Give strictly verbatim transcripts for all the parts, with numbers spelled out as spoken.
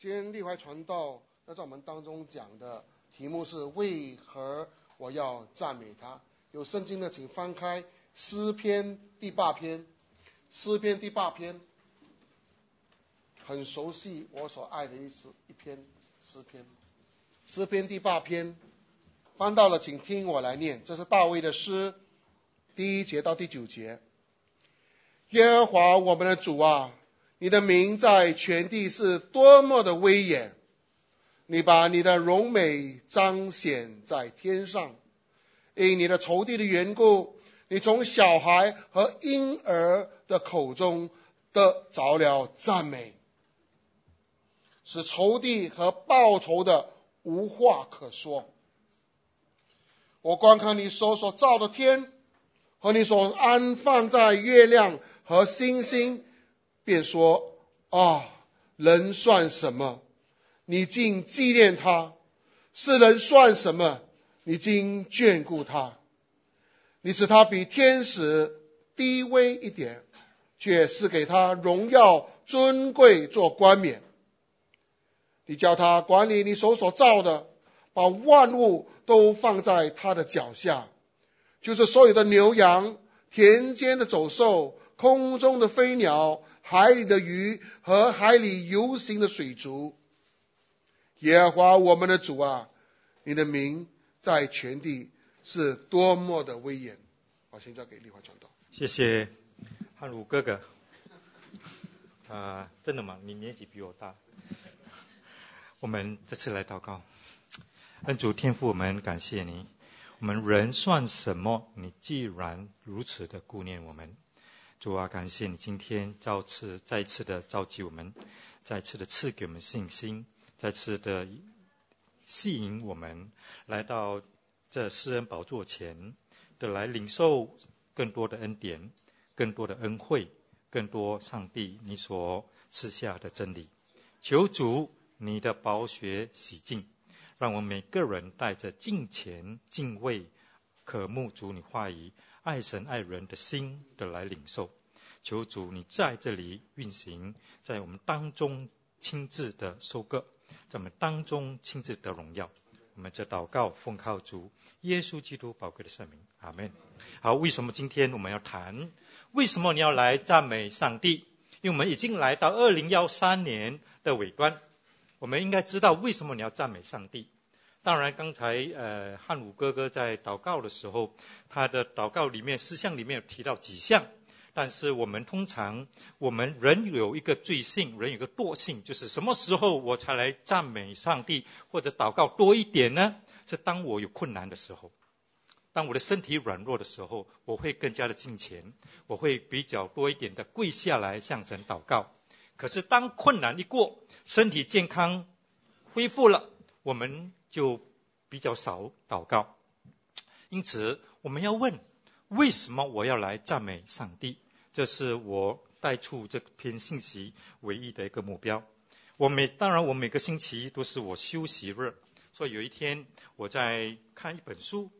今天立怀传道要在我们当中讲的题目是为何我要赞美他。有圣经的请翻开诗篇第八篇，诗篇第八篇很熟悉我所爱的一一篇诗篇，诗篇第八篇翻到了，请听我来念，这是大卫的诗，第一节到第九节。耶和华我们的主啊，你的名在全地是多么的威严，你把你的荣美彰显在天上。因你的仇敌的缘故，你从小孩和婴儿的口中得着了赞美，使仇敌和报仇的无话可说。我观看你手所造的天和你所安放在月亮和星星，便说啊，人算什么，你竟纪念他；是人算什么，你竟眷顾他。你使他比天使低微一点，却是给他荣耀尊贵做冠冕。你叫他管理你手所造的，把万物都放在他的脚下，就是所有的牛羊、田间的走兽、空中的飞鸟、海里的鱼和海里游行的水族。耶和华我们的主啊，你的名在全地是多么的威严。好，现在给立怀传道。 谢谢汉儒哥哥。啊、呃，真的吗？你年纪比我大。我们这次来祷告。恩主天父，我们感谢你。我们人算什么？你既然如此的顾念我们。主啊，感谢你今天再次再次的召集我们，再次的赐给我们信心，再次的吸引我们来到这施恩宝座前，的来领受更多的恩典，更多的恩惠，更多上帝你所赐下的真理。求主你的宝血洗净，让我们每个人带着敬虔、敬畏、渴慕主你话语、爱神爱人的心的来领受。求主你在这里运行，在我们当中亲自的收割，在我们当中亲自的荣耀。我们这祷告奉靠主耶稣基督宝贵的圣名，阿们。好，为什么今天我们要谈为什么你要来赞美上帝？因为我们已经来到二零一三年的尾端，我们应该知道为什么你要赞美上帝。当然刚才呃汉武哥哥在祷告的时候，他的祷告里面思想里面有提到几项，但是我们通常我们人有一个罪性，人有一个惰性，就是什么时候我才来赞美上帝或者祷告多一点呢？是当我有困难的时候，当我的身体软弱的时候，我会更加的敬虔，我会比较多一点的跪下来向神祷告。可是当困难一过，身体健康恢复了，我们就比较少祷告。因此我们要问，为什么我要来赞美上帝？这是我带出这篇信息唯一的一个目标。我每当然我每个星期都是我休息日，所以有一天我在看一本书，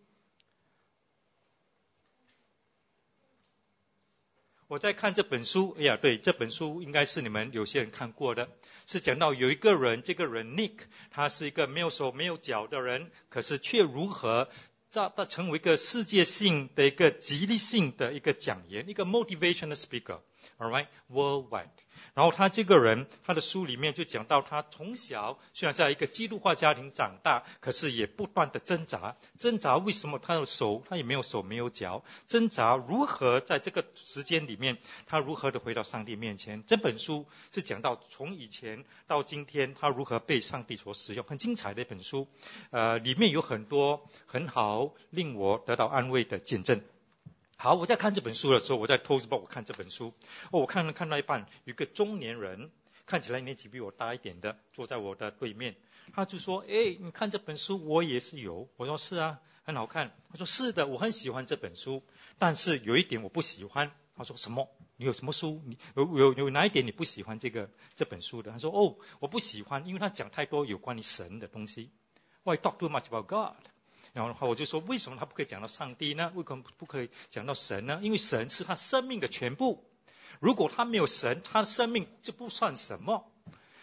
我在看这本书，哎呀，对，这本书应该是你们有些人看过的，是讲到有一个人，这个人 Nick， 他是一个没有手没有脚的人，可是却如何他成为一个世界性的一个激励性的一个讲员，一个 motivational speaker， all right, worldwide。 然后他这个人，他的书里面就讲到他从小虽然在一个基督化家庭长大，可是也不断的挣扎挣扎为什么他的手他也没有手没有脚，挣扎如何在这个时间里面他如何的回到上帝面前。这本书是讲到从以前到今天他如何被上帝所使用，很精彩的一本书，呃，里面有很多很好令我得到安慰的见证。好，我在看这本书的时候，我在 Toast Box 我看这本书，哦，我看看到一半，有一个中年人，看起来年纪比我大一点的，坐在我的对面，他就说：“哎，你看这本书，我也是有。”我说：“是啊，很好看。”他说：“是的，我很喜欢这本书，但是有一点我不喜欢。”他说：“什么？你有什么书？你有有有哪一点你不喜欢这个这本书的？”他说：“哦，我不喜欢，因为他讲太多有关于神的东西。Why talk too much about God？” 然后我就说，为什么他不可以讲到上帝呢？为什么不可以讲到神呢？因为神是他生命的全部，如果他没有神，他的生命就不算什么。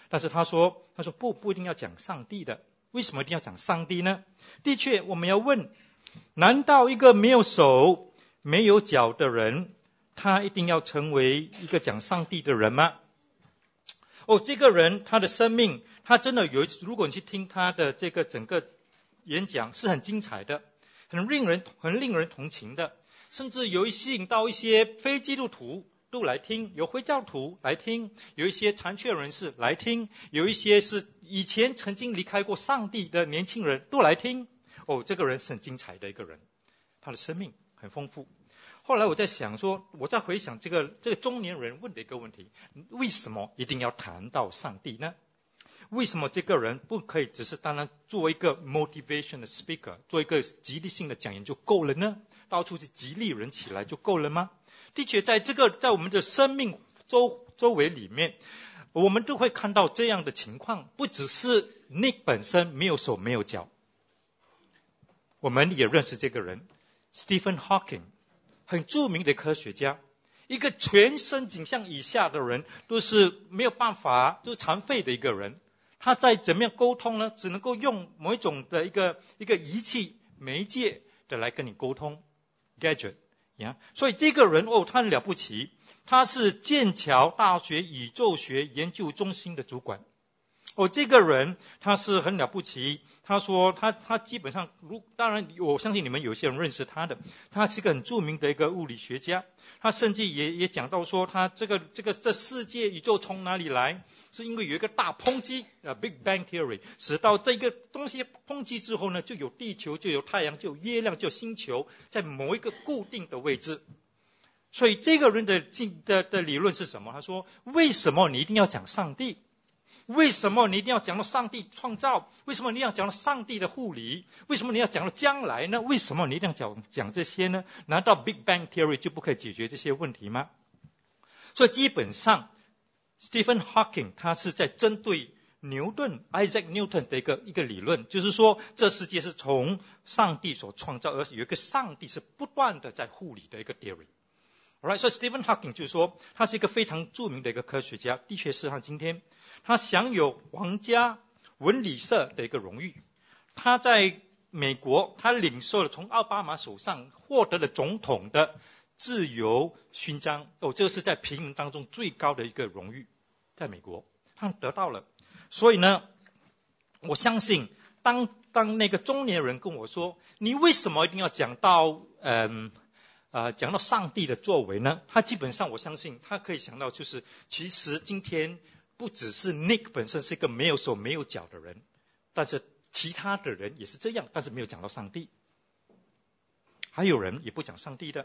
但是他说，他说不，不一定要讲上帝的。为什么一定要讲上帝呢？的确，我们要问，难道一个没有手、没有脚的人，他一定要成为一个讲上帝的人吗？哦，这个人他的生命，他真的有，如果你去听他的这个整个演讲，是很精彩的，很令人很令人同情的，甚至有吸引到一些非基督徒都来听，有回教徒来听，有一些残缺人士来听，有一些是以前曾经离开过上帝的年轻人都来听。哦，这个人是很精彩的一个人，他的生命很丰富。后来我在想说，我在回想这个这个中年人问的一个问题，为什么一定要谈到上帝呢？为什么这个人不可以只是单单做一个 motivation 的 speaker， 做一个激励性的讲员就够了呢？到处去激励人起来就够了吗？的确，在这个在我们的生命周周围里面，我们都会看到这样的情况，不只是 Nick 本身没有手没有脚，我们也认识这个人 Stephen Hawking， 很著名的科学家，一个全身颈项以下的人都是没有办法，就是残废的一个人，他在怎么样沟通呢？只能够用某一种的一个一个仪器媒介的来跟你沟通 gadget。Yeah. 所以这个人哦，他很了不起，他是剑桥大学宇宙学研究中心的主管。哦，这个人他是很了不起，他说他他基本上，如当然我相信你们有些人认识他的，他是一个很著名的一个物理学家，他甚至也也讲到说，他这个这个这世界宇宙从哪里来，是因为有一个大抨击啊 Big Bang Theory， 使到这个东西抨击之后呢，就有地球，就有太阳，就有月亮，就有星球，在某一个固定的位置。所以这个人的的的理论是什么？他说，为什么你一定要讲上帝？为什么你一定要讲到上帝创造？为什么你要讲到上帝的护理？为什么你要讲到将来呢？为什么你一定要讲讲这些呢？难道 Big Bang Theory 就不可以解决这些问题吗？所以基本上 Stephen Hawking 他是在针对牛顿 Isaac Newton 的一个一个理论，就是说这世界是从上帝所创造，而有一个上帝是不断的在护理的一个 theory。Alright， 所以 Stephen Hawking 就是说他是一个非常著名的一个科学家，的确是他今天他享有皇家文理社的一个荣誉，他在美国他领受了从奥巴马手上获得了总统的自由勋章。哦，这是在平民当中最高的一个荣誉，在美国他得到了。所以呢，我相信当当那个中年人跟我说，你为什么一定要讲到嗯呃讲到上帝的作为呢？他基本上我相信他可以想到，就是其实今天不只是 Nick 本身是一个没有手没有脚的人，但是其他的人也是这样，但是没有讲到上帝。还有人也不讲上帝的。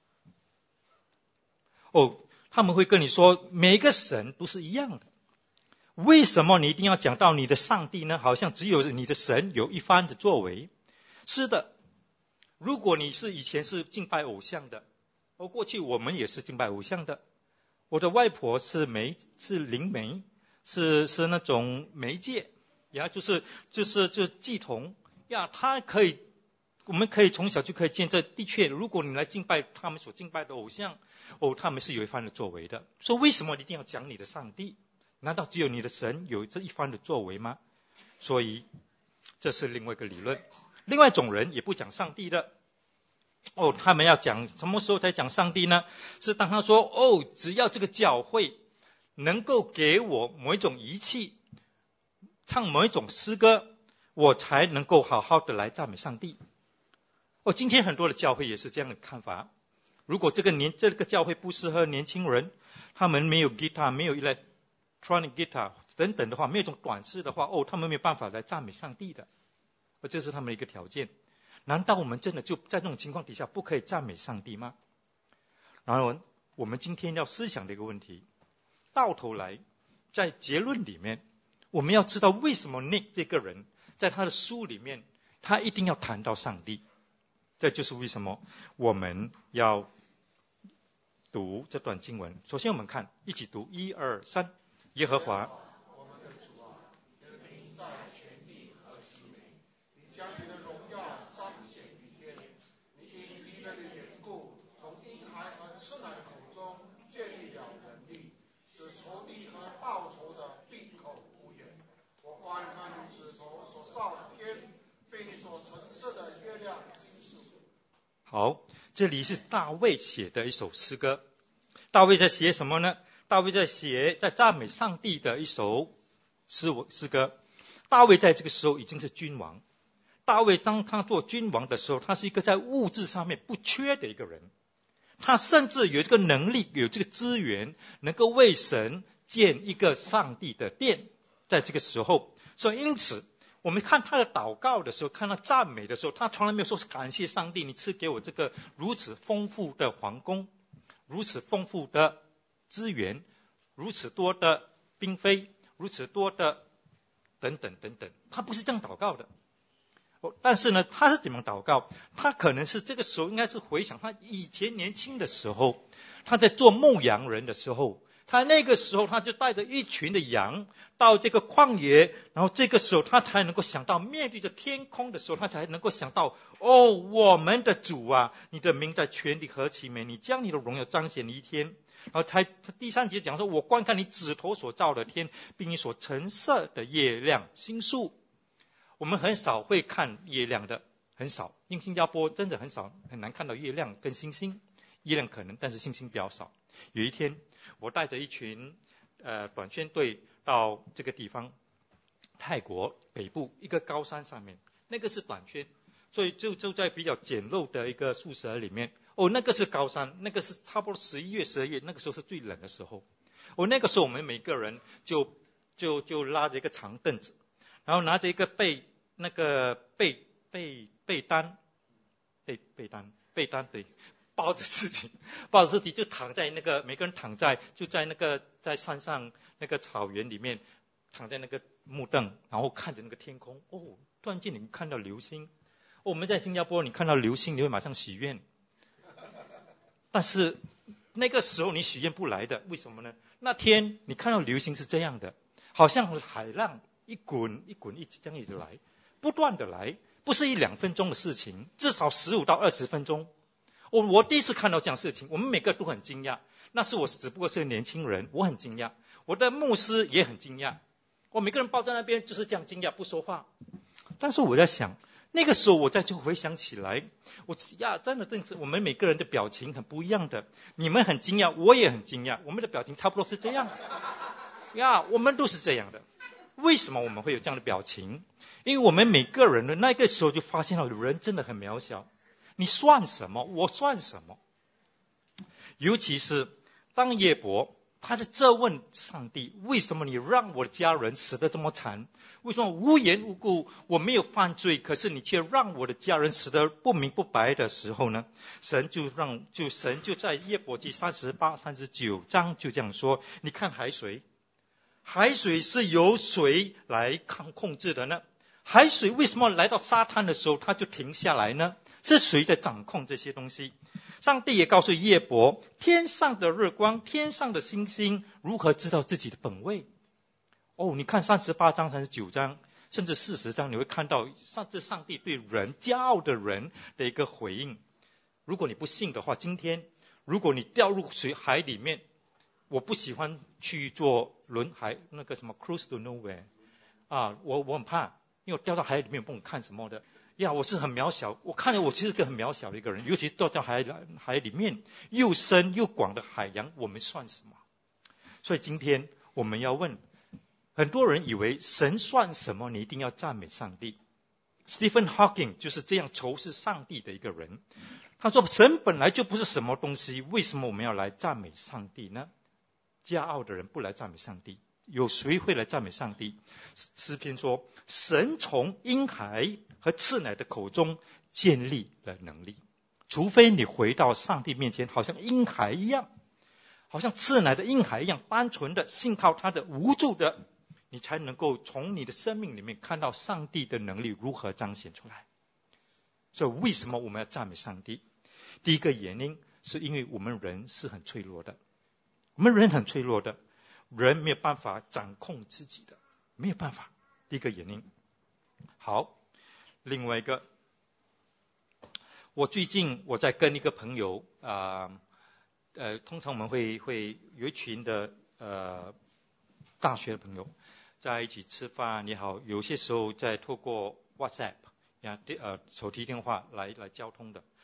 哦，他们会跟你说每个神都是一样的，为什么你一定要讲到你的上帝呢？好像只有你的神有一番的作为。是的，如果你是以前是敬拜偶像的，哦，过去我们也是敬拜偶像的。我的外婆是媒是灵媒，是是那种媒介，呀，就是就是就祭童呀，他可以，我们可以从小就可以见证，的确，如果你来敬拜他们所敬拜的偶像，哦，他们是有一番的作为的。所以为什么你一定要讲你的上帝？难道只有你的神有这一番的作为吗？所以这是另外一个理论。另外一种人也不讲上帝的。哦，他们要讲什么时候才讲上帝呢？是当他说，哦，只要这个教会能够给我某一种仪器，唱某一种诗歌，我才能够好好的来赞美上帝。哦，今天很多的教会也是这样的看法。如果这个年这个教会不适合年轻人，他们没有 guitar， 没有 electronic guitar 等等的话，没有一种短式的话，哦，他们没有办法来赞美上帝的。哦，这是他们的一个条件。难道我们真的就在这种情况底下不可以赞美上帝吗？然后我们今天要思想的一个问题，到头来在结论里面，我们要知道为什么 Nick 这个人在他的书里面他一定要谈到上帝。这就是为什么我们要读这段经文。首先我们看，一起读一二三。耶和华， 我们的主啊，你的名在全地何其美！你将你的荣耀彰显于天。你因敌人的缘故，从婴孩和吃奶的口中建立了能力，使仇敌和报仇的闭口好，这里是大卫写的一首诗歌。大卫在写什么呢？大卫在写在赞美上帝的一首诗诗歌。大卫在这个时候已经是君王。大卫当他做君王的时候，他是一个在物质上面不缺的一个人。他甚至有这个能力，有这个资源，能够为神建一个上帝的殿。在这个时候，所以因此我们看他的祷告的时候，看他赞美的时候，他从来没有说感谢上帝，你赐给我这个如此丰富的皇宫，如此丰富的资源，如此多的嫔妃，如此多的等等等等，他不是这样祷告的。但是呢，他是怎么祷告？他可能是这个时候应该是回想他以前年轻的时候，他在做牧羊人的时候，他那个时候他就带着一群的羊到这个旷野，然后这个时候他才能够想到，面对着天空的时候，他才能够想到，哦，我们的主啊，你的名在全地何其美，你将你的荣耀彰显一天。然后才第三节讲说，我观看你指头所造的天，并你所陈设的月亮星宿。我们很少会看月亮的，很少，因为新加坡真的很少，很难看到月亮跟星星。月亮可能，但是星星比较少。有一天，我带着一群呃短宣队到这个地方，泰国北部一个高山上面，那个是短宣，所以就就在比较简陋的一个宿舍里面。哦，那个是高山，那个是差不多十一月、十二月，那个时候是最冷的时候。哦，那个时候我们每个人就就就拉着一个长凳子，然后拿着一个被那个被被被单，被被单被单对，抱着自己，抱着自己就躺在那个每个人躺在就在那个在山上那个草原里面，躺在那个木凳，然后看着那个天空。哦，突然间你看到流星。哦，我们在新加坡，你看到流星你会马上许愿。但是那个时候你许愿不来的，为什么呢？那天你看到流星是这样的，好像海浪一滚一滚一直这样一直来，不断的来，不是一两分钟的事情，至少十五到二十分钟。我我第一次看到这样的事情，我们每个都很惊讶。那是我只不过是个年轻人，我很惊讶，我的牧师也很惊讶，我每个人抱在那边就是这样惊讶不说话。但是我在想，那个时候我再就回想起来，我呀，真的真是我们每个人的表情很不一样的。你们很惊讶，我也很惊讶，我们的表情差不多是这样呀，我们都是这样的。为什么我们会有这样的表情？因为我们每个人的那个时候就发现了，人真的很渺小。你算什么？我算什么？尤其是当耶伯他在责问上帝，为什么你让我的家人死得这么惨？为什么无缘无故我没有犯罪，可是你却让我的家人死得不明不白的时候呢？神就让就神就在耶伯记三十八、三十九章就这样说：你看海水，海水是由谁来控控制的呢？海水为什么来到沙滩的时候它就停下来呢？是谁在掌控这些东西？上帝也告诉耶伯，天上的日光，天上的星星如何知道自己的本位？哦，你看三十八章、三十九章甚至四十章，你会看到上这上帝对人骄傲的人的一个回应。如果你不信的话，今天如果你掉入水海里面，我不喜欢去做轮海那个什么 cruise to nowhere 啊，我我很怕，因为我掉到海里面不能看什么的呀，我是很渺小，我看着我其实是个很渺小的一个人，尤其掉到海海里面又深又广的海洋，我们算什么？所以今天我们要问，很多人以为神算什么？你一定要赞美上帝。Stephen Hawking 就是这样仇视上帝的一个人。他说神本来就不是什么东西，为什么我们要来赞美上帝呢？骄傲的人不来赞美上帝，有谁会来赞美上帝？诗篇说，神从婴孩和次奶的口中建立了能力，除非你回到上帝面前，好像婴孩一样，好像次奶的婴孩一样，单纯的信靠他的无助的，你才能够从你的生命里面看到上帝的能力如何彰显出来。所以为什么我们要赞美上帝？第一个原因是因为我们人是很脆弱的，我们人很脆弱的，人没有办法掌控自己的，没有办法。第一个原因。好，另外一个，我最近我在跟一个朋友啊，呃, 呃，通常我们会会有一群的呃大学的朋友在一起吃饭也好，有些时候在透过 WhatsApp 呀，呃手提电话来来交通的。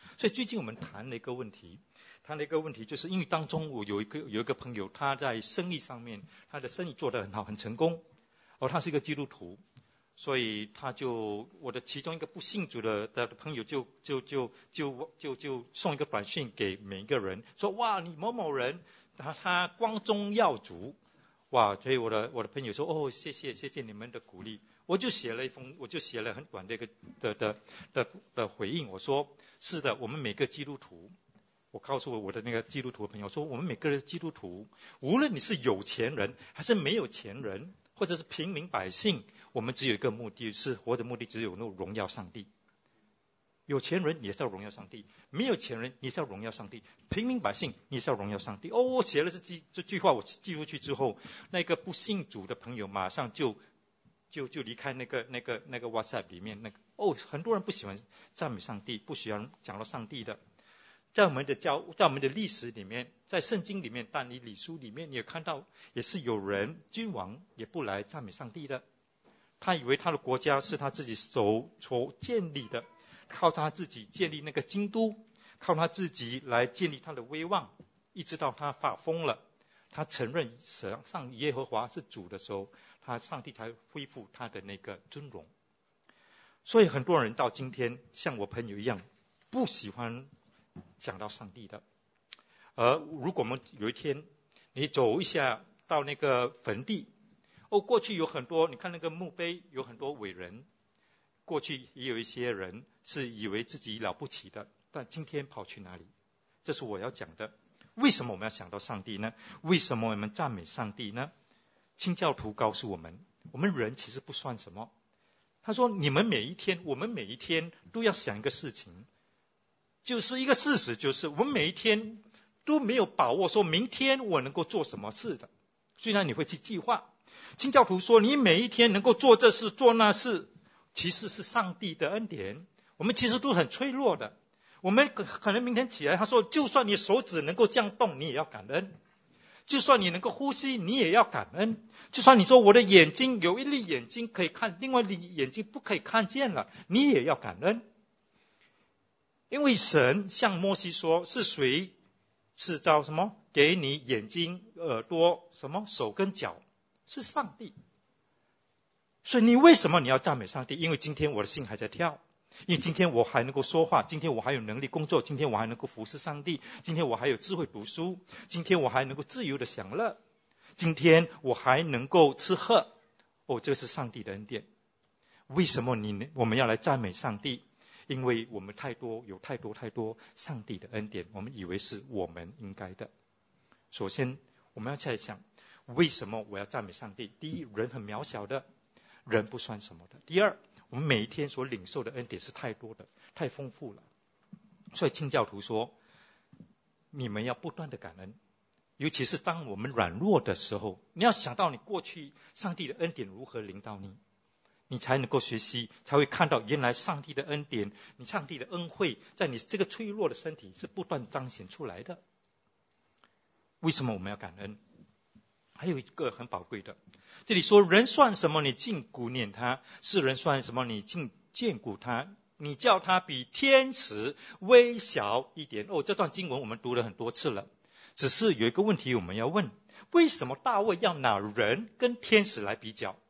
所以最近我们谈了一个问题，谈了一个问题，就是因为当中我有一个有一个朋友，他在生意上面，他的生意做得很好，很成功，而他是一个基督徒，所以他就我的其中一个不信主的的朋友就就就就就就送一个短信给每一个人，说哇，你某某人他他光宗耀祖，哇，所以我的我的朋友说哦，谢谢谢谢你们的鼓励。我就写了一封，我就写了很短的一个的的的的回应。我说是的，我们每个基督徒，我告诉我的那个基督徒的朋友说，我们每个人基督徒，无论你是有钱人还是没有钱人，或者是平民百姓，我们只有一个目的，是活的目的只有那种荣耀上帝。有钱人也是要荣耀上帝，没有钱人也是要荣耀上帝，平民百姓也是要荣耀上帝。哦，我写了这句这句话，我寄出去之后，那个不信主的朋友马上就。就就离开那个那个那个 WhatsApp 里面那个哦，很多人不喜欢赞美上帝，不喜欢讲到上帝的。在我们的教，在我们的历史里面，在圣经里面，但以理书里面，你也看到，也是有人君王也不来赞美上帝的。他以为他的国家是他自己手所建立的，靠他自己建立那个京都，靠他自己来建立他的威望，一直到他发疯了，他承认上耶和华是主的时候。他上帝才恢复他的那个尊荣。所以很多人到今天像我朋友一样不喜欢讲到上帝的。而如果我们有一天你走一下到那个坟地，哦，过去有很多，你看那个墓碑有很多伟人，过去也有一些人是以为自己了不起的，但今天跑去哪里？这是我要讲的。为什么我们要想到上帝呢？为什么我们赞美上帝呢？清教徒告诉我们，我们人其实不算什么。他说你们每一天，我们每一天都要想一个事情，就是一个事实，就是我们每一天都没有把握说明天我能够做什么事的。虽然你会去计划，清教徒说你每一天能够做这事做那事，其实是上帝的恩典。我们其实都很脆弱的，我们可能明天起来，他说就算你手指能够这样动，你也要感恩。就算你能够呼吸，你也要感恩。就算你说我的眼睛有一粒眼睛可以看，另外一粒眼睛不可以看见了，你也要感恩。因为神向摩西说，是谁是造什么给你眼睛、耳朵、什么手跟脚？是上帝。所以你为什么你要赞美上帝？因为今天我的心还在跳。因为今天我还能够说话，今天我还有能力工作，今天我还能够服侍上帝，今天我还有智慧读书，今天我还能够自由的享乐，今天我还能够吃喝。哦，这是上帝的恩典。为什么你我们要来赞美上帝？因为我们太多有太多太多上帝的恩典，我们以为是我们应该的。首先我们要再想，为什么我要赞美上帝？第一，人很渺小的，人不算什么的。第二，我们每一天所领受的恩典是太多的，太丰富了。所以清教徒说，你们要不断的感恩，尤其是当我们软弱的时候，你要想到你过去上帝的恩典如何临到你，你才能够学习，才会看到原来上帝的恩典，你上帝的恩惠在你这个脆弱的身体是不断彰显出来的。为什么我们要感恩？还有一个很宝贵的，这里说人算什么你尽顾念他，世人算什么你尽眷顾他，你叫他比天使微小一点。哦，这段经文我们读了很多次了，只是有一个问题我们要问，为什么大卫要拿人跟天使来比较？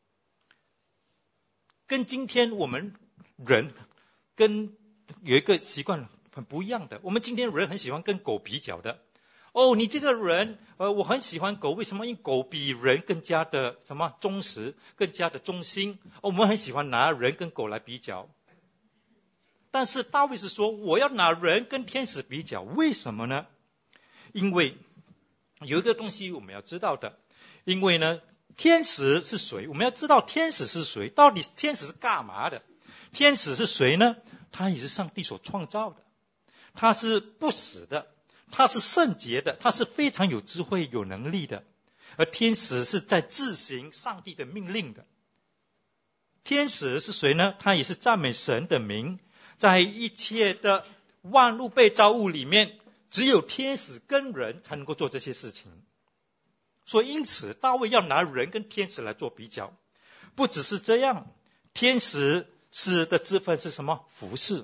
跟今天我们人跟有一个习惯很不一样的，我们今天人很喜欢跟狗比较的。哦，你这个人，呃，我很喜欢狗，为什么？因为狗比人更加的什么忠实，更加的忠心。哦，我们很喜欢拿人跟狗来比较。但是大卫是说，我要拿人跟天使比较，为什么呢？因为有一个东西我们要知道的，因为呢，天使是谁？我们要知道天使是谁，到底天使是干嘛的？天使是谁呢？他也是上帝所创造的，他是不死的。他是圣洁的，他是非常有智慧有能力的，而天使是在执行上帝的命令的。天使是谁呢？他也是赞美神的名，在一切的万物被造物里面，只有天使跟人才能够做这些事情。所以因此大卫要拿人跟天使来做比较。不只是这样，天使是的职分是什么？服侍。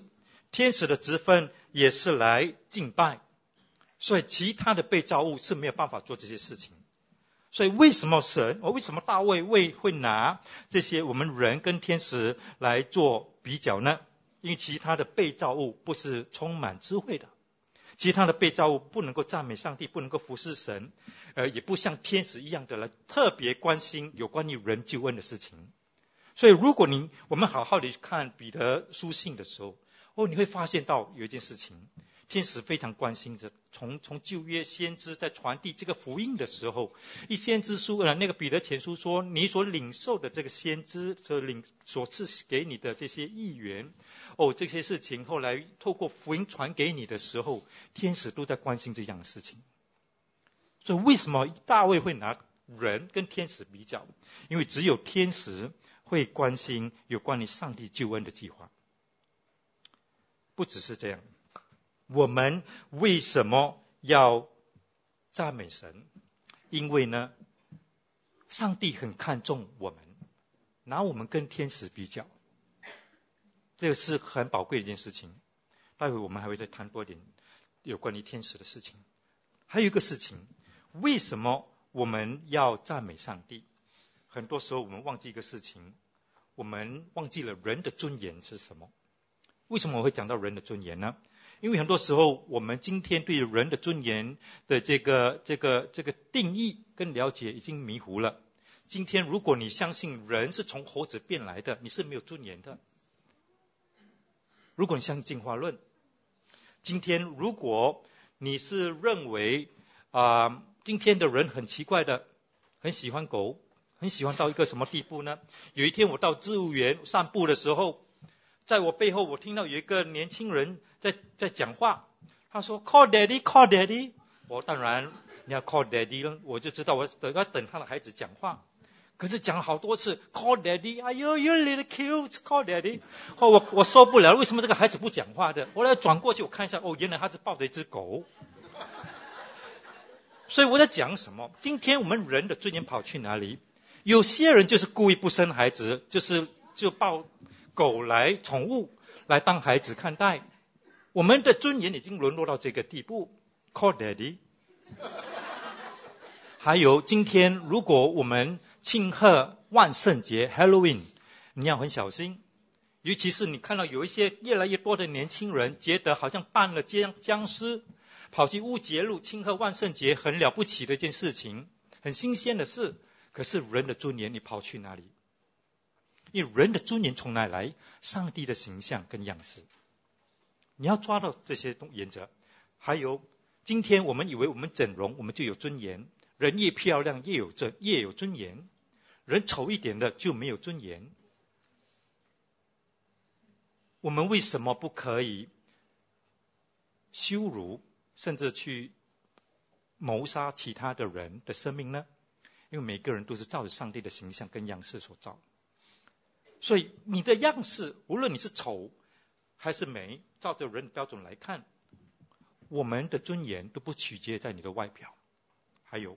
天使的职分也是来敬拜，所以其他的被造物是没有办法做这些事情。所以为什么神，为什么大卫会会拿这些我们人跟天使来做比较呢？因为其他的被造物不是充满智慧的，其他的被造物不能够赞美上帝，不能够服侍神，呃，也不像天使一样的来特别关心有关于人救恩的事情。所以如果你我们好好的看彼得书信的时候，哦，你会发现到有一件事情，天使非常关心着，从从旧约先知在传递这个福音的时候，一先知书呃那个彼得前书说，你所领受的这个先知所领所赐给你的这些义援，哦，这些事情后来透过福音传给你的时候，天使都在关心这样的事情。所以为什么大卫会拿人跟天使比较？因为只有天使会关心有关于上帝救恩的计划。不只是这样，我们为什么要赞美神？因为呢，上帝很看重我们，拿我们跟天使比较，这个是很宝贵的一件事情。待会我们还会再谈多点有关于天使的事情。还有一个事情，为什么我们要赞美上帝？很多时候我们忘记一个事情，我们忘记了人的尊严是什么。为什么我会讲到人的尊严呢？因为很多时候我们今天对人的尊严的这个这个这个定义跟了解已经迷糊了。今天如果你相信人是从猴子变来的，你是没有尊严的。如果你相信进化论，今天如果你是认为啊、呃，今天的人很奇怪的，很喜欢狗，很喜欢到一个什么地步呢？有一天我到植物园散步的时候，在我背后我听到有一个年轻人在在讲话，他说 call daddy call daddy， 我当然你要 call daddy 了，我就知道我等要等他的孩子讲话。可是讲了好多次 call daddy， 哎呦 you little cute call daddy， 哦，我我受不了，为什么这个孩子不讲话的？我来转过去我看一下，哦，原来他是抱着一只狗。所以我在讲什么？今天我们人的尊严跑去哪里？有些人就是故意不生孩子，就是就抱狗来宠物来当孩子看待。我们的尊严已经沦落到这个地步 call daddy。 还有今天如果我们庆贺万圣节 Halloween， 你要很小心，尤其是你看到有一些越来越多的年轻人觉得好像扮了僵僵尸跑去乌节路庆贺万圣节，很了不起的一件事情，很新鲜的事。可是人的尊严你跑去哪里？因为人的尊严从哪里来？上帝的形象跟样式，你要抓到这些原则。还有今天我们以为我们整容我们就有尊严，人越漂亮越有尊越有尊严，人丑一点的就没有尊严。我们为什么不可以羞辱甚至去谋杀其他的人的生命呢？因为每个人都是照着上帝的形象跟样式所造，所以你的样式无论你是丑还是美，照着人的标准来看，我们的尊严都不取决在你的外表。还有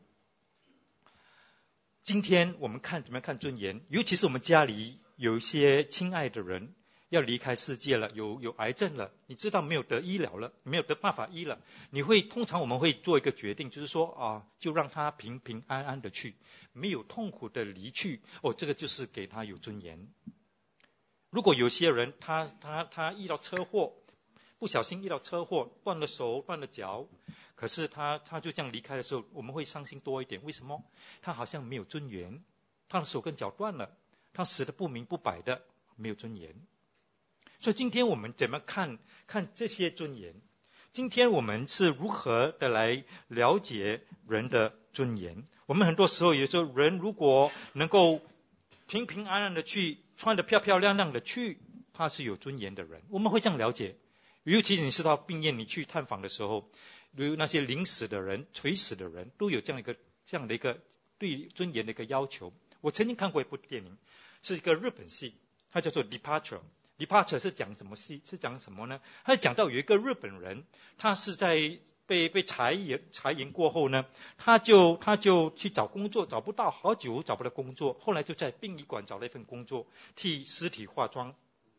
今天我们看怎么样看尊严，尤其是我们家里有一些亲爱的人要离开世界了，有有癌症了，你知道没有得医疗了，没有得办法医了，你会通常我们会做一个决定，就是说啊，就让他平平安安的去，没有痛苦的离去。哦，这个就是给他有尊严。如果有些人他他他遇到车祸，不小心遇到车祸，断了手断了脚，可是他他就这样离开的时候，我们会伤心多一点。为什么？他好像没有尊严，他的手跟脚断了，他死得不明不白的，没有尊严。所以今天我们怎么看看这些尊严？今天我们是如何的来了解人的尊严？我们很多时候有时候人如果能够平平安安的去，穿得漂漂亮亮的去，他是有尊严的人，我们会这样了解。尤其是你是到病院你去探访的时候，比如那些临死的人垂死的人都有这样一个这样的一个对尊严的一个要求。我曾经看过一部电影，是一个日本戏，它叫做 Departure。 Departure 是讲什么戏？是讲什么呢？它讲到有一个日本人，他是在被被裁员裁员过后呢，他就他就去找工作，找不到，好久找不到工作，后来就在殡仪馆找了一份工作，替尸体化妆。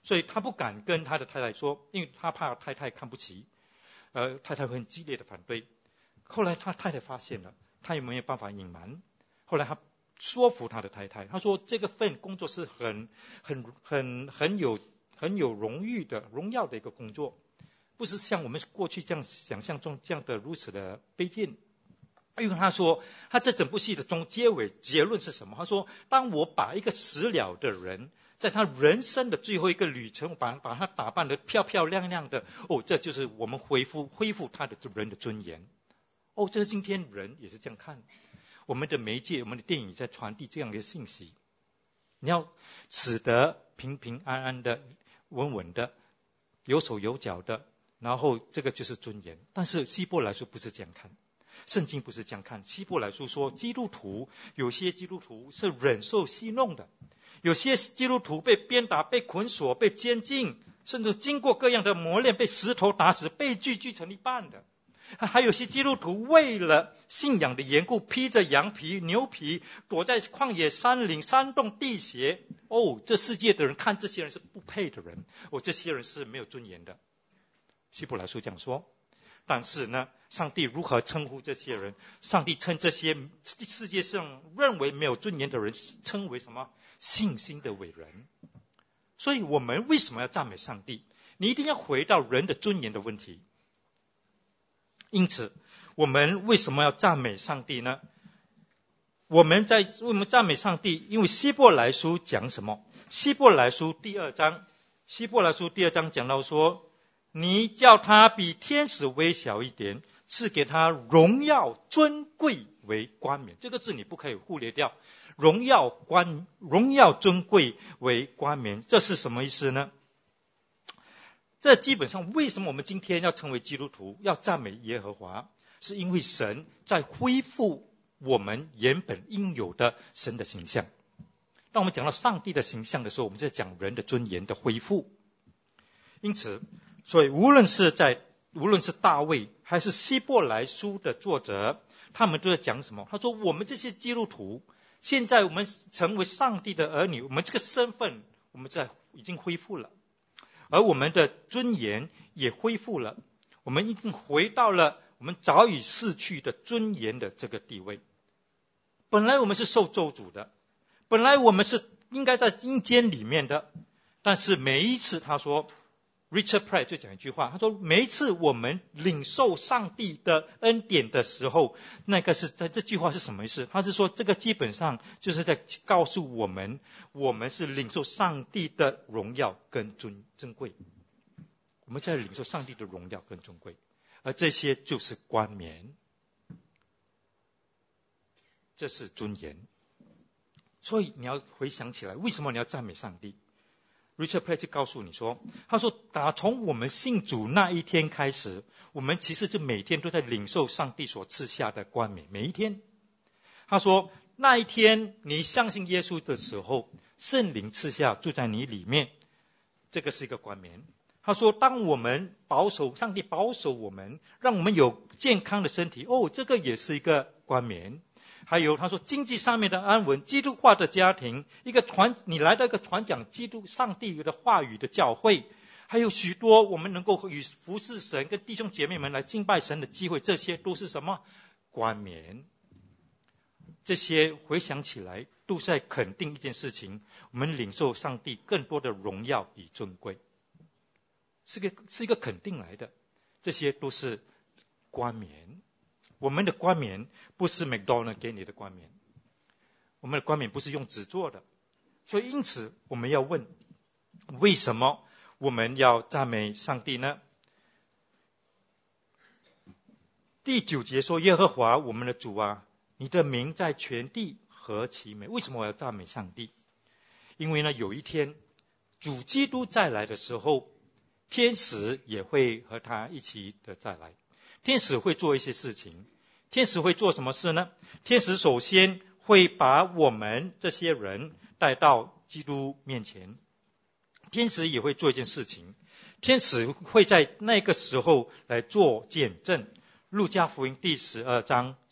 所以他不敢跟他的太太说，因为他怕太太看不起，呃，太太会很激烈的反对。后来他太太发现了，他也没有办法隐瞒。后来他说服他的太太，他说这个份工作是很很很很有很有荣誉的荣耀的一个工作，不是像我们过去这样想象中这样的如此的卑贱。因为他说，他这整部戏的中结尾结论是什么？他说，当我把一个死了的人，在他人生的最后一个旅程，把把他打扮得漂漂亮亮的，哦，这就是我们恢复恢复他的人的尊严。哦，这是今天人也是这样看。我们的媒介，我们的电影在传递这样的信息。你要使得平平安安的、稳稳的、有手有脚的，然后这个就是尊严。但是希伯来书不是这样看。圣经不是这样看，希伯来书说，基督徒有些基督徒是忍受戏弄的，有些基督徒被鞭打、被捆锁、被监禁，甚至经过各样的磨练，被石头打死、被锯锯成一半的。还有些基督徒为了信仰的缘故，披着羊皮、牛皮，躲在旷野、山岭、山洞、地穴。哦，这世界的人看这些人是不配的人，哦，这些人是没有尊严的。希伯来书这样说。但是呢，上帝如何称呼这些人？上帝称这些世界上认为没有尊严的人称为什么？信心的伟人。所以我们为什么要赞美上帝？你一定要回到人的尊严的问题。因此我们为什么要赞美上帝呢？我们在为什么赞美上帝？因为希伯来书讲什么？希伯来书第二章，希伯来书第二章讲到说，你叫他比天使微小一点，赐给他荣耀尊贵为冠冕。这个字你不可以忽略掉，荣耀冠荣耀尊贵为冠冕，这是什么意思呢？这基本上为什么我们今天要成为基督徒，要赞美耶和华，是因为神在恢复我们原本应有的神的形象。当我们讲到上帝的形象的时候，我们在讲人的尊严的恢复。因此所以无论是在无论是大卫还是希伯来书的作者，他们都在讲什么？他说我们这些基督徒，现在我们成为上帝的儿女，我们这个身份我们在已经恢复了，而我们的尊严也恢复了，我们已经回到了我们早已逝去的尊严的这个地位。本来我们是受咒诅的，本来我们是应该在阴间里面的，但是每一次他说Richard Pratt 就讲一句话，他说每一次我们领受上帝的恩典的时候，那个是在这句话是什么意思？他是说这个基本上就是在告诉我们，我们是领受上帝的荣耀跟尊珍贵，我们在领受上帝的荣耀跟尊贵，而这些就是冠冕，这是尊严。所以你要回想起来，为什么你要赞美上帝？Richard Pratt 就告诉你说，他说打从我们信主那一天开始，我们其实就每天都在领受上帝所赐下的冠冕，每一天。他说那一天你相信耶稣的时候，圣灵赐下住在你里面，这个是一个冠冕。他说当我们保守上帝保守我们，让我们有健康的身体，哦，这个也是一个冠冕。还有他说经济上面的安稳，基督化的家庭，一个传你来到一个传讲基督上帝的话语的教会，还有许多我们能够与服侍神跟弟兄姐妹们来敬拜神的机会，这些都是什么？冠冕。这些回想起来都在肯定一件事情，我们领受上帝更多的荣耀与尊贵，是个是一个肯定来的，这些都是冠冕。我们的冠冕不是 McDonald 给你的冠冕，我们的冠冕不是用纸做的。所以因此我们要问，为什么我们要赞美上帝呢？第九节说，耶和华我们的主啊，你的名在全地何其美。为什么我要赞美上帝？因为呢，有一天主基督再来的时候，天使也会和他一起的再来。天使会做一些事情，天使会做什么事呢？天使首先会把我们这些人带到基督面前。天使也会做一件事情，天使会在那个时候来做见证。路加福音第十二章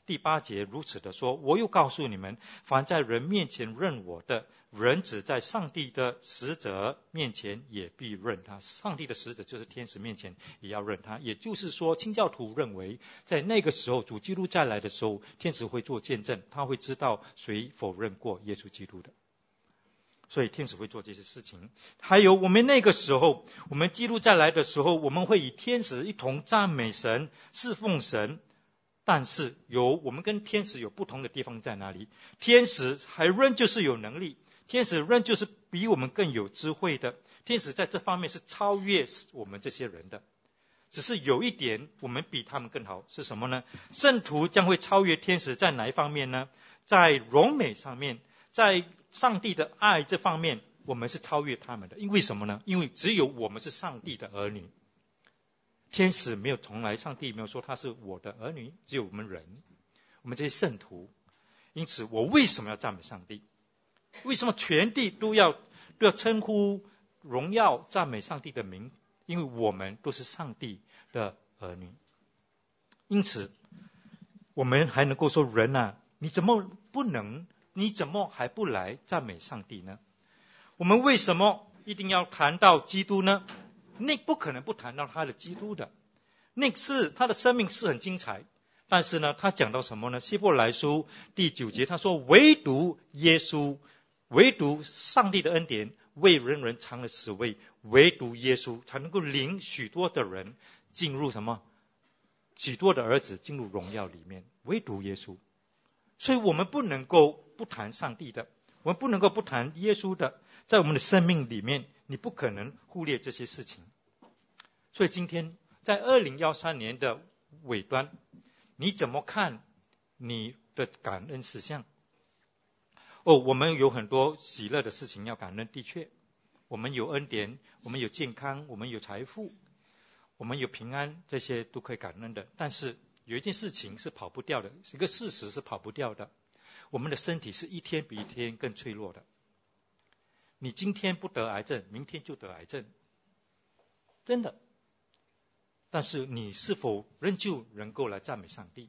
第八节如此的说，我又告诉你们，凡在人面前认我的，人子在上帝的使者面前也必认他。上帝的使者就是天使面前也要认他。也就是说，清教徒认为在那个时候主基督再来的时候，天使会做见证，他会知道谁否认过耶稣基督的，所以天使会做这些事情。还有我们那个时候，我们基督再来的时候，我们会与天使一同赞美神，侍奉神。但是有我们跟天使有不同的地方在哪里？天使还仍旧是有能力，天使仍旧是比我们更有智慧的，天使在这方面是超越我们这些人的。只是有一点我们比他们更好，是什么呢？圣徒将会超越天使，在哪一方面呢？在荣美上面，在上帝的爱这方面，我们是超越他们的。因为什么呢？因为只有我们是上帝的儿女，天使没有，从来上帝没有说他是我的儿女，只有我们人，我们这些圣徒。因此我为什么要赞美上帝？为什么全地都要都要称呼荣耀赞美上帝的名？因为我们都是上帝的儿女。因此我们还能够说，人啊，你怎么不能，你怎么还不来赞美上帝呢？我们为什么一定要谈到基督呢？那不可能不谈到他的基督的，那是他的生命是很精彩，但是呢，他讲到什么呢？希伯来书第九节他说，唯独耶稣，唯独上帝的恩典为人人尝了死味，唯独耶稣才能够领许多的人进入什么？许多的儿子进入荣耀里面，唯独耶稣。所以我们不能够不谈上帝的，我们不能够不谈耶稣的，在我们的生命里面你不可能忽略这些事情。所以今天在二零一三年的尾端，你怎么看你的感恩事项？哦，我们有很多喜乐的事情要感恩，的确我们有恩典，我们有健康，我们有财富，我们有平安，这些都可以感恩的。但是有一件事情是跑不掉的，一个事实是跑不掉的，我们的身体是一天比一天更脆弱的。你今天不得癌症，明天就得癌症，真的。但是你是否仍旧能够来赞美上帝？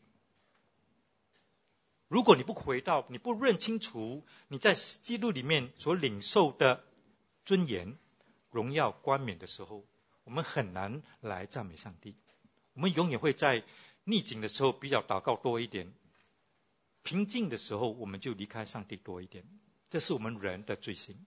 如果你不回到，你不认清楚你在基督里面所领受的尊严、荣耀、冠冕的时候，我们很难来赞美上帝。我们永远会在逆境的时候比较祷告多一点，平静的时候我们就离开上帝多一点，这是我们人的罪行。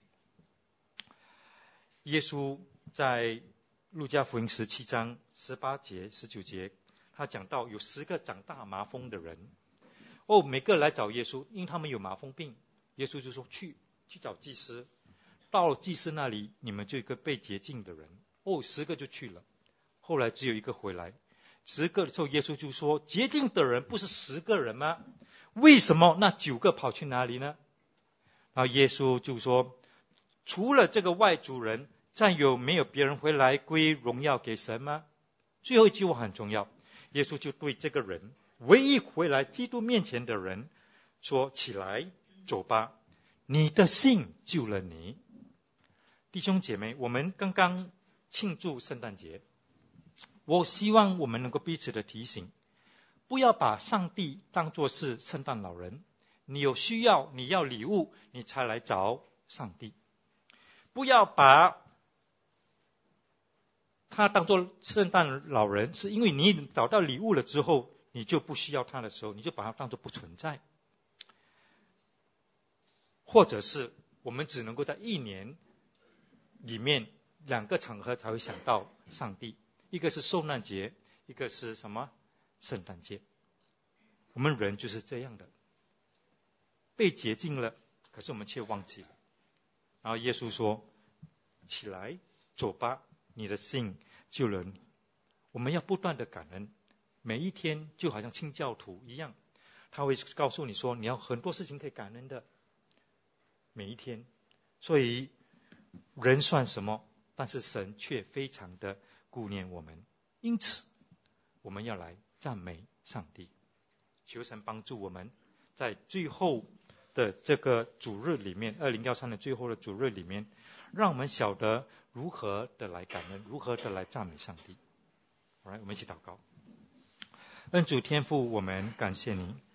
耶稣在路加福音十七章十八节十九节，他讲到有十个长大麻风的人，哦，每个来找耶稣，因为他们有麻风病。耶稣就说，去去找祭司，到了祭司那里，你们就有一个被洁净的人。哦，十个就去了，后来只有一个回来。十个的时候，耶稣就说，洁净的人不是十个人吗？为什么那九个跑去哪里呢？然后耶稣就说，除了这个外族人，再有没有别人回来归荣耀给神吗？最后一句话很重要，耶稣就对这个人，唯一回来基督面前的人说，起来走吧，你的信救了你。弟兄姐妹，我们刚刚庆祝圣诞节，我希望我们能够彼此的提醒，不要把上帝当作是圣诞老人，你有需要，你要礼物，你才来找上帝。不要把他当作圣诞老人，是因为你找到礼物了之后，你就不需要他的时候，你就把他当作不存在。或者是我们只能够在一年里面两个场合才会想到上帝，一个是受难节，一个是什么？圣诞节。我们人就是这样的，被洁净了，可是我们却忘记了。然后耶稣说，起来走吧，你的信救了你。我们要不断的感恩，每一天就好像清教徒一样，他会告诉你说，你要很多事情可以感恩的，每一天。所以人算什么？但是神却非常的顾念我们，因此我们要来赞美上帝，求神帮助我们在最后的这个主日里面，二零一三的最后的主日里面，让我们晓得如何的来感恩，如何的来赞美上帝。好，我们一起祷告。恩主天父，我们感谢你，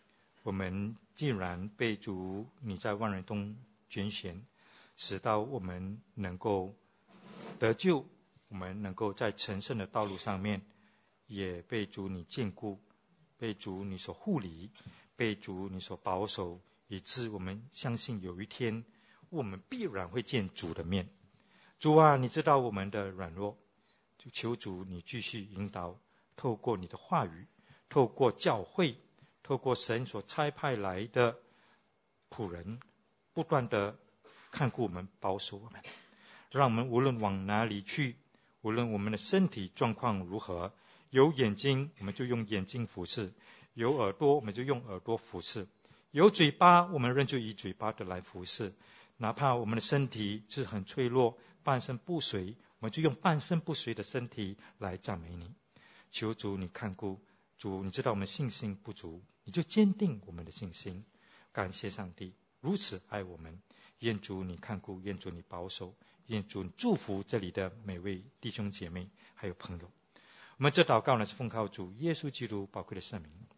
我们既然被主你在万人中拣选，使到我们能够得救，我们能够在成圣的道路上面也被主你眷顾，被主你所护理，被主你所保守，以致我们相信有一天我们必然会见主的面。主啊，你知道我们的软弱，就求主你继续引导，透过你的话语，透过教会，透过神所差派来的仆人，不断的看顾我们，保守我们，让我们无论往哪里去，无论我们的身体状况如何，有眼睛我们就用眼睛服侍，有耳朵我们就用耳朵服侍，有嘴巴我们仍旧以嘴巴的来服侍，哪怕我们的身体是很脆弱，半身不遂，我们就用半身不遂的身体来赞美你。求主你看顾，主你知道我们信心不足，你就坚定我们的信心。感谢上帝如此爱我们，愿主你看顾，愿主你保守，愿主你祝福这里的每位弟兄姐妹还有朋友。我们这祷告呢是奉靠主耶稣基督宝贵的圣名。